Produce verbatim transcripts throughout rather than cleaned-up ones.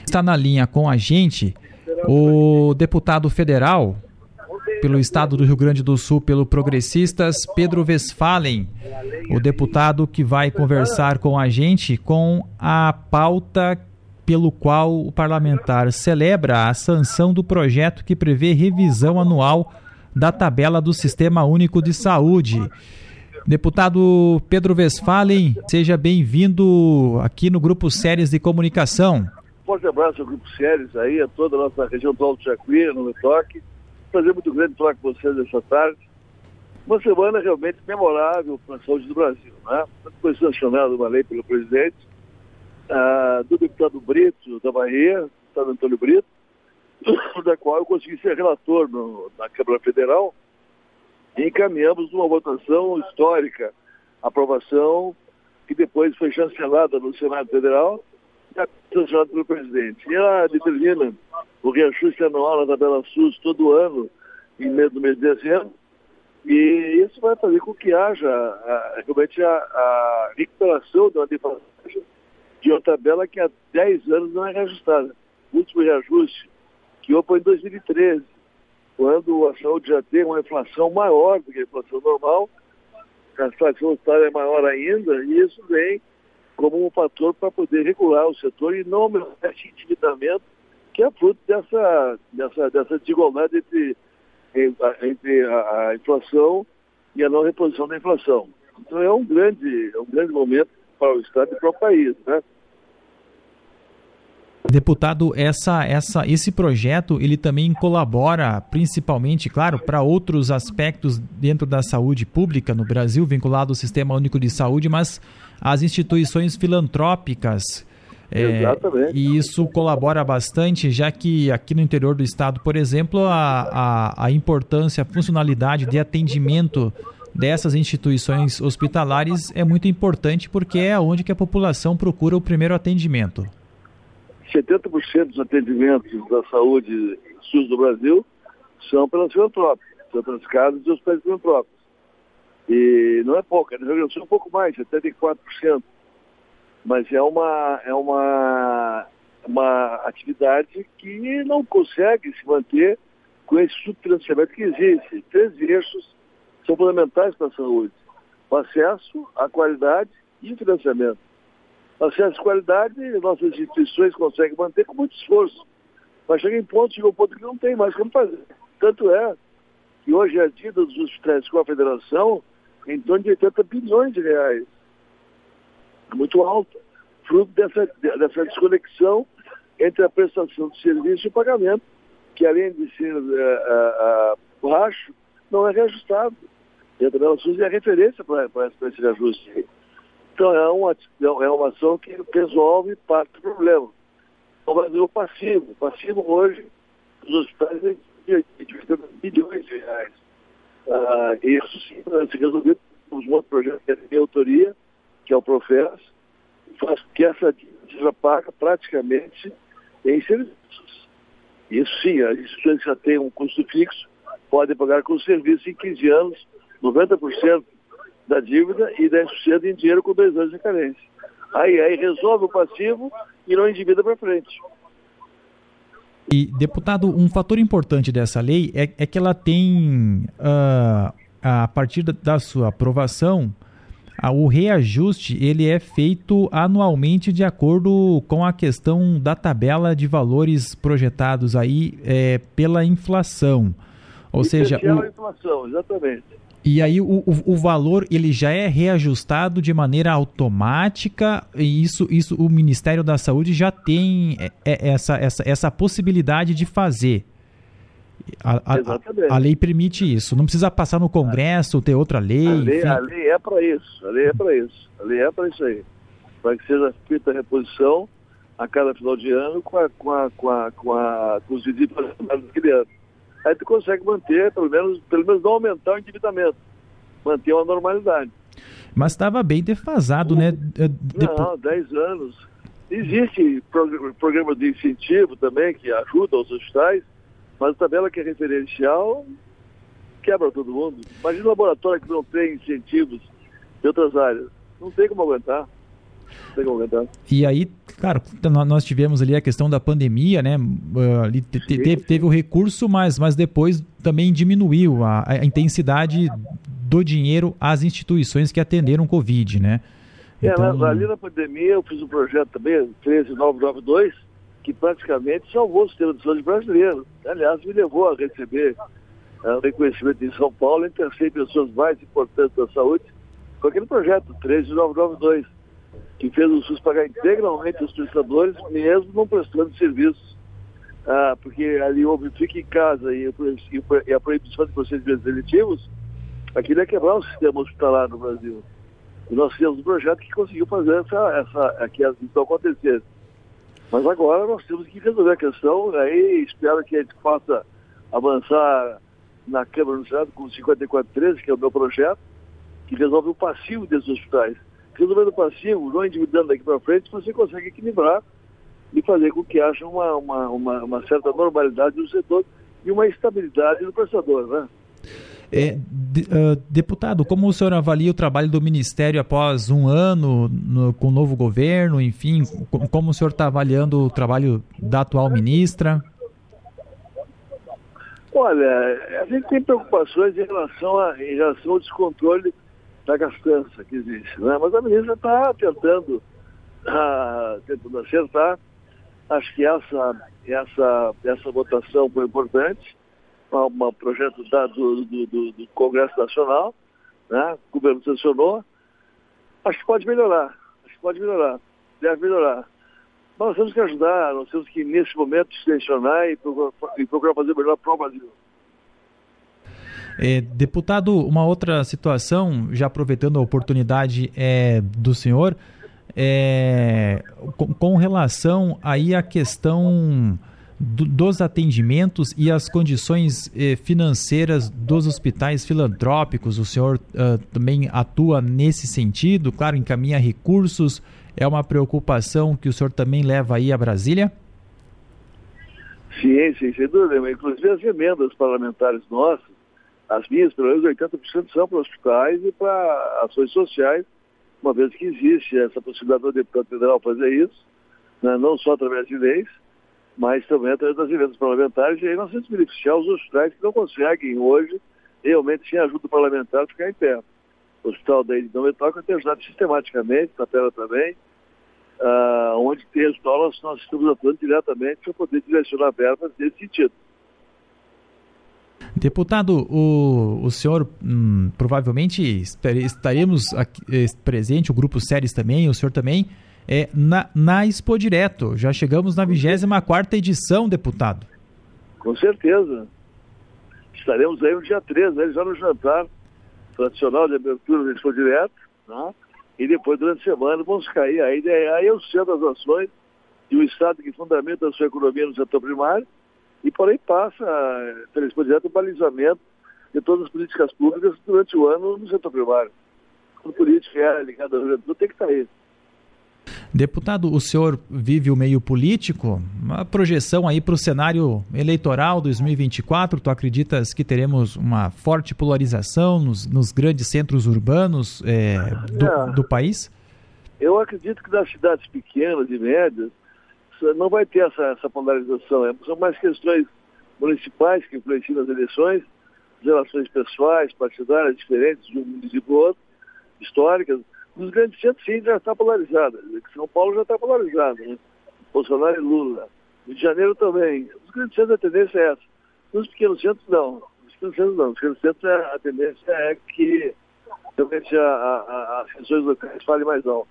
Está na linha com a gente o deputado federal pelo estado do Rio Grande do Sul, pelo Progressistas, Pedro Westphalen, o deputado que vai conversar com a gente com a pauta pelo qual o parlamentar celebra a sanção do projeto que prevê revisão anual da tabela do Sistema Único de Saúde. Deputado Pedro Westphalen, seja bem-vindo aqui no Grupo Séries de Comunicação. Forte abraço ao Grupo Séries aí, a toda a nossa região do Alto Jacuí, no Metoque. Prazer muito grande falar com vocês essa tarde. Uma semana realmente memorável para a saúde do Brasil, né? Foi sancionada uma lei pelo presidente, ah, do deputado Brito, da Bahia, deputado Antônio Brito, da qual eu consegui ser relator no, na Câmara Federal, e encaminhamos uma votação histórica, aprovação que depois foi chancelada no Senado Federal e sancionada pelo presidente. E ela determina o reajuste anual na tabela SUS todo ano, em mês do mês de dezembro, e isso vai fazer com que haja a, realmente a, a recuperação de uma defasagem de uma tabela que há dez anos não é reajustada. O último reajuste que houve foi em dois mil e treze, quando a saúde já tem uma inflação maior do que a inflação normal, a inflação hospitalar é maior ainda, e isso vem como um fator para poder regular o setor e não aumentar esse endividamento, que é fruto dessa, dessa, dessa desigualdade entre, entre a, a inflação e a não reposição da inflação. Então é um grande, é um grande momento para o Estado e para o país, né? Deputado, essa, essa, esse projeto ele também colabora principalmente, claro, para outros aspectos dentro da saúde pública no Brasil, vinculado ao Sistema Único de Saúde, mas as instituições filantrópicas. Exatamente. É, e isso colabora bastante, já que aqui no interior do estado, por exemplo, a, a, a importância, a funcionalidade de atendimento dessas instituições hospitalares é muito importante, porque é onde que a população procura o primeiro atendimento. setenta por cento dos atendimentos da saúde SUS do Brasil são pelas filantrópicas, são pelas casas e hospitais filantrópicos. E não é pouco, no Rio Grande do Sul é um pouco mais, setenta e quatro por cento. Mas é uma, é uma, uma atividade que não consegue se manter com esse subfinanciamento que existe. Três eixos são fundamentais para a saúde: o acesso, a qualidade e o financiamento. Acesso à qualidade, nossas instituições conseguem manter com muito esforço. Mas chega em ponto, chega um ponto que não tem mais como fazer. Tanto é que hoje a dívida dos hospitais com a federação é em torno de oitenta bilhões de reais. É muito alta, fruto dessa, dessa desconexão entre a prestação de serviço e o pagamento, que além de ser uh, uh, uh, baixo, não é reajustado. E a tabela SUS é a referência para esse reajuste. Então é uma, é uma ação que resolve parte do problema. Então vai ver o passivo. O passivo hoje, os hospitais têm de oitenta bilhões de reais. Ah, isso sim, para se resolver, temos um outro projeto que é de autoria, que é o Profes, faz com que essa dívida seja paga praticamente em serviços. Isso sim, as instituições que já têm um custo fixo podem pagar com serviço em quinze anos, noventa por cento da dívida e dez por cento em dinheiro com dois anos de carência. Aí, aí resolve o passivo e não endivida para frente. E, deputado, um fator importante dessa lei é, é que ela tem, uh, a partir da, da sua aprovação, uh, o reajuste ele é feito anualmente de acordo com a questão da tabela de valores projetados aí é, pela inflação. Ou Isso seja, é o... a inflação, exatamente. E aí o, o, o valor ele já é reajustado de maneira automática, e isso, isso o Ministério da Saúde já tem essa, essa, essa possibilidade de fazer. A, a, a, a lei permite isso. Não precisa passar no Congresso, ter outra lei. A lei, a lei é para isso. A lei é para isso. A lei é para isso aí. Para que seja feita a reposição a cada final de ano com, a, com, a, com, a, com, a, com os visitas daquele ano. Aí tu consegue manter, pelo menos, pelo menos não aumentar o endividamento, manter uma normalidade. Mas estava bem defasado, né? Não, dez anos. Existe programa de incentivo também que ajuda os hospitais, mas a tabela que é referencial quebra todo mundo. Imagina um laboratório que não tem incentivos de outras áreas. Não tem como aguentar. Não tem como aguentar. E aí, Claro, nós tivemos ali a questão da pandemia, né? Ali te, teve, teve o recurso, mas, mas depois também diminuiu a, a intensidade do dinheiro às instituições que atenderam Covid, né? Então... É, ali na pandemia eu fiz um projeto também, treze mil novecentos e noventa e dois, que praticamente salvou o sistema de saúde brasileiro. Aliás, me levou a receber uh, reconhecimento em São Paulo entre as cem pessoas mais importantes da saúde, com aquele projeto treze mil novecentos e noventa e dois, que fez o SUS pagar integralmente os prestadores, mesmo não prestando serviços. Ah, porque ali houve fique em casa e, e a proibição de procedimentos eletivos, aquilo é quebrar o sistema hospitalar no Brasil. E nós fizemos um projeto que conseguiu fazer essa, essa, que isso acontecer. Mas agora nós temos que resolver a questão, aí espero que a gente possa avançar na Câmara do Senado com o cinquenta e quatro treze, que é o meu projeto, que resolve o passivo desses hospitais. Resolvendo o passivo, não endividando daqui para frente, você consegue equilibrar e fazer com que haja uma, uma, uma, uma certa normalidade no setor e uma estabilidade no prestador, né? É, de, uh, deputado, como o senhor avalia o trabalho do Ministério após um ano no, com o novo governo, enfim, como, como o senhor está avaliando o trabalho da atual ministra? Olha, a gente tem preocupações em relação, a, em relação ao descontrole da gastança que existe, né? Mas a ministra está tentando, uh, tentando acertar. Acho que essa, essa, essa votação foi importante. Um projeto da, do, do, do, do Congresso Nacional, né? O governo sancionou. Acho que pode melhorar, acho que pode melhorar, deve melhorar. Mas nós temos que ajudar, nós temos que, nesse momento, selecionar e procurar, e procurar fazer melhor para o Brasil. É, deputado, uma outra situação, já aproveitando a oportunidade é, do senhor, é, com, com relação aí à questão do, dos atendimentos e as condições eh, financeiras dos hospitais filantrópicos, o senhor uh, também atua nesse sentido, claro, encaminha recursos, é uma preocupação que o senhor também leva aí a Brasília? Sim, sim, sem dúvida, inclusive as emendas parlamentares nossas, as minhas, pelo menos oitenta por cento são para hospitais e para ações sociais, uma vez que existe essa possibilidade do deputado federal fazer isso, né, não só através de leis, mas também através das emendas parlamentares, e aí nós temos que beneficiar os hospitais que não conseguem hoje, realmente, sem ajuda parlamentar, ficar em pé. O Hospital da Ilha de Dom Betoca tem ajudado sistematicamente, Tapera também, uh, onde tem hospital, nós, nós estamos atuando diretamente para poder direcionar verbas nesse sentido. Deputado, o, o senhor hum, provavelmente estaremos aqui, presente, o Grupo Séries também, o senhor também, é, na, na Expo Direto. Já chegamos na vigésima quarta edição, deputado. Com certeza. Estaremos aí no dia treze, aí já no jantar tradicional de abertura da Expo Direto, né? E depois, durante a semana, vamos cair. Aí, aí é o centro das ações de um Estado que fundamenta a sua economia no setor primário, e por aí passa, pela Expo Direto, o balizamento de todas as políticas públicas durante o ano no setor primário. A política é ligada ao juventude tem que estar aí. Deputado, o senhor vive o meio político, uma projeção aí para o cenário eleitoral dois mil e vinte e quatro, tu acreditas que teremos uma forte polarização nos, nos grandes centros urbanos é, do, é, do país? Eu acredito que nas cidades pequenas e médias não vai ter essa, essa polarização, é, são mais questões municipais que influenciam nas eleições, relações pessoais, partidárias diferentes de um município para o outro, históricas. Nos grandes centros, sim, já está polarizada. São Paulo já está polarizado, né? Bolsonaro e Lula. Rio de Janeiro também. Nos grandes centros a tendência é essa. Nos pequenos centros, não. Nos pequenos centros, não. Nos pequenos centros a tendência é que realmente a, a, as questões locais falem mais alto.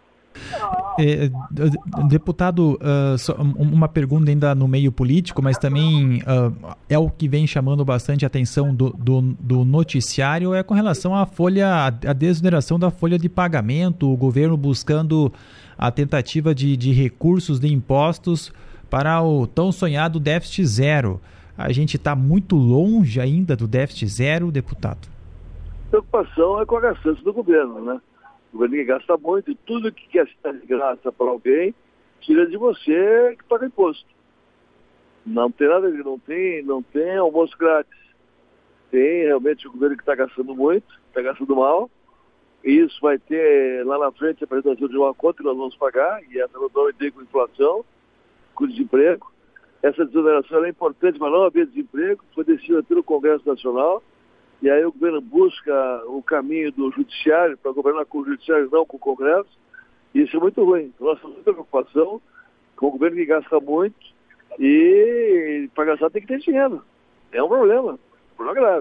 É, deputado, uh, só uma pergunta ainda no meio político, mas também uh, é o que vem chamando bastante a atenção do, do, do noticiário, é com relação à folha, a desoneração da folha de pagamento, o governo buscando a tentativa de, de recursos de impostos para o tão sonhado déficit zero. A gente está muito longe ainda do déficit zero, deputado? A preocupação é com a gastança do governo, né? O governo que gasta muito, e tudo que quer estar de graça para alguém, tira de você que paga imposto. Não tem nada a ver, não tem, não tem almoço grátis. Tem realmente o governo que está gastando muito, está gastando mal, e isso vai ter lá na frente a apresentação de uma conta que nós vamos pagar, e essa não tem com inflação, com desemprego. Essa desoneração é importante, mas não haver desemprego, foi decidida pelo Congresso Nacional, e aí o governo busca o caminho do judiciário para governar com o judiciário, não com o Congresso, e isso é muito ruim. Nós temos muita preocupação com o governo que gasta muito, e para gastar tem que ter dinheiro. É um problema, um problema grave.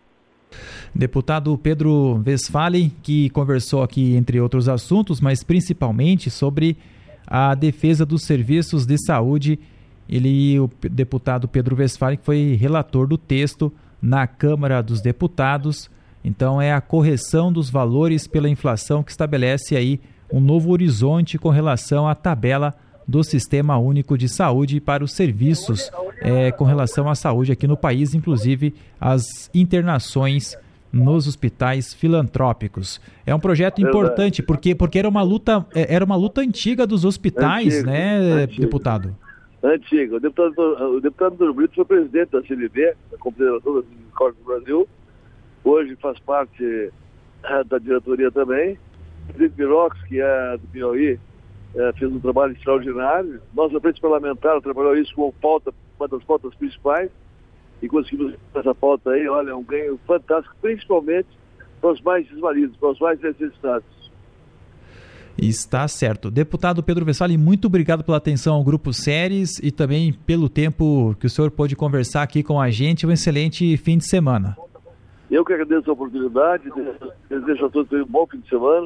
Deputado Pedro Westphalen, que conversou aqui entre outros assuntos, mas principalmente sobre a defesa dos serviços de saúde. Ele, o deputado Pedro Westphalen, que foi relator do texto na Câmara dos Deputados. Então é a correção dos valores pela inflação que estabelece aí um novo horizonte com relação à tabela do Sistema Único de Saúde para os serviços é, com relação à saúde aqui no país, inclusive as internações nos hospitais filantrópicos. É um projeto importante porque, porque era uma luta, era uma luta antiga dos hospitais, antigo, né, antigo. deputado? Antigo. O deputado, o deputado Antônio Brito foi presidente da C N B, da Confederação das Misericórdias do Brasil. Hoje faz parte da diretoria também. O Felipe Mirox, que é do Piauí, é, fez um trabalho extraordinário. Nossa frente parlamentar trabalhou isso como pauta, uma das pautas principais, e conseguimos essa pauta aí, olha, um ganho fantástico, principalmente para os mais desvalidos, para os mais necessitados. Está certo. Deputado Pedro Westphalen, muito obrigado pela atenção ao Grupo Seres e também pelo tempo que o senhor pôde conversar aqui com a gente. Um excelente fim de semana. Eu que agradeço a oportunidade, desejo a todos um bom fim de semana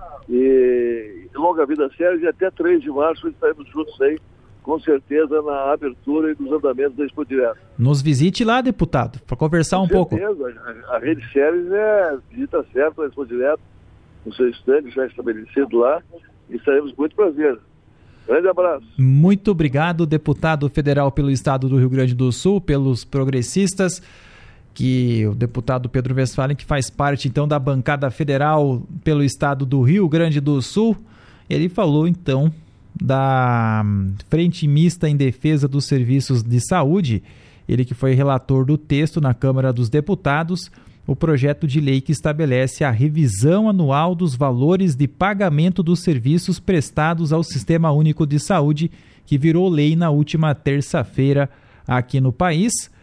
e longa vida a Seres, e até três de março estaremos juntos aí, com certeza, na abertura e nos andamentos da Expo Direto. Nos visite lá, deputado, para conversar com um certeza. pouco. A, a Rede Seres é visita certa na Expo Direto, no seu estande já estabelecido lá, e estaremos com muito prazer. Grande abraço. Muito obrigado, deputado federal pelo estado do Rio Grande do Sul, pelos progressistas, que o deputado Pedro Westphalen, que faz parte então da bancada federal pelo estado do Rio Grande do Sul. Ele falou então da Frente Mista em Defesa dos Serviços de Saúde, ele que foi relator do texto na Câmara dos Deputados, o projeto de lei que estabelece a revisão anual dos valores de pagamento dos serviços prestados ao Sistema Único de Saúde, que virou lei na última terça-feira aqui no país.